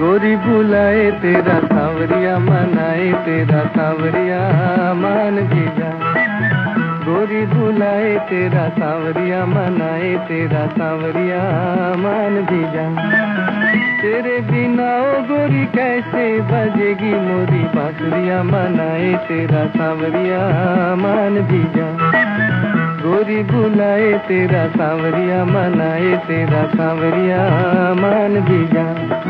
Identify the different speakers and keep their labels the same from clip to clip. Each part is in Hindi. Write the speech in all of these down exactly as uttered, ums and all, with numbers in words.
Speaker 1: गोरी बुलाए तेरा सांवरिया मनाए तेरा सांवरिया मान जीजा। गोरी बुलाए तेरा सांवरिया मनाए तेरा सांवरिया मान जीजा। तेरे बिना ओ गोरी कैसे बजेगी मोरी बांसुरिया मनाए तेरा सांवरिया मान जीजा। गोरी बुलाए तेरा सांवरिया मनाए तेरा सांवरिया मान जीजा।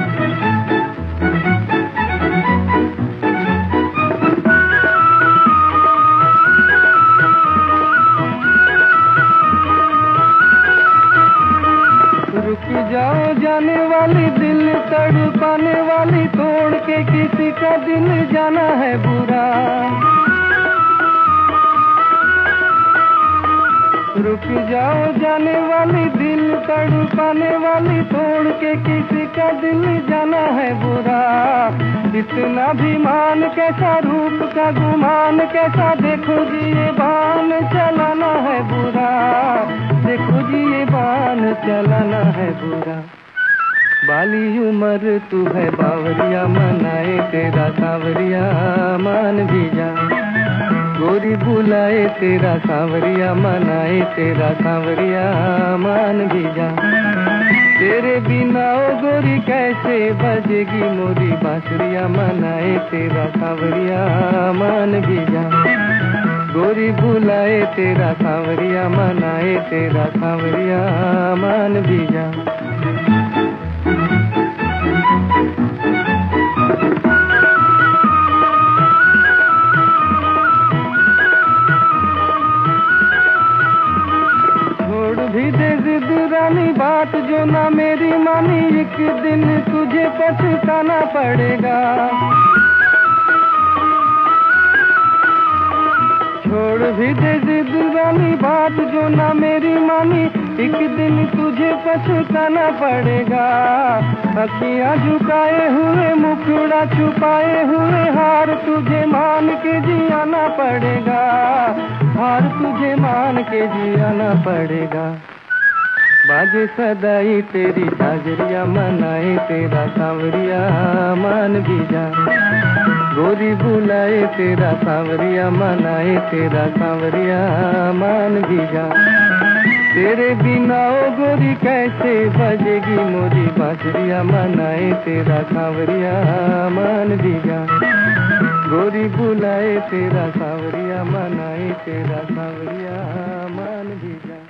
Speaker 1: रुक जाओ जाने वाली दिल तड़पाने वाली, तोड़ के किसी का दिल जाना है बुरा। रुक जाओ जाने वाली दिल तड़पाने वाली, तोड़ के किसी का दिल जाना है बुरा। इतना भी मान कैसा रूप का गुमान कैसा, देखो जी ये बान चलाना है बुरा। देखो जी ये बान चलाना है बुरा। बाली उम्र तू है बावरिया मनाए तेरा सांवरिया मान जीजा। गोरी बुलाए तेरा सांवरिया मनाए तेरा सांवरिया मान जीजा। तेरे बिना ओ गोरी कैसे बजेगी मोरी बांसुरिया मनाए तेरा सांवरिया मान जीजा। गोरी बुलाए तेरा सांवरिया मनाए तेरा सांवरिया मान जीजा। भी दे जिद रानी बात जो ना मेरी मानी, एक दिन तुझे पछताना पड़ेगा। छोड़ भी दे जिद रानी बात जो ना मेरी मानी, एक दिन तुझे पछताना पड़ेगा। अखियां झुकाए हुए मुखड़ा छुपाए हुए, हार तुझे मान के जियाना पड़ेगा। हार तुझे मान के जियाना पड़ेगा। बाजे सदाई तेरी झांझरिया मनाए तेरा सांवरिया मान जीजा। गोरी बुलाए तेरा सांवरिया मनाए तेरा सांवरिया मान जीजा। तेरे बिना ओ गोरी कैसे बजेगी मोरी बांसुरिया मनाए तेरा सांवरिया मान जीजा। गोरी बुलाए तेरा सांवरिया मनाए तेरा सांवरिया मान जीजा।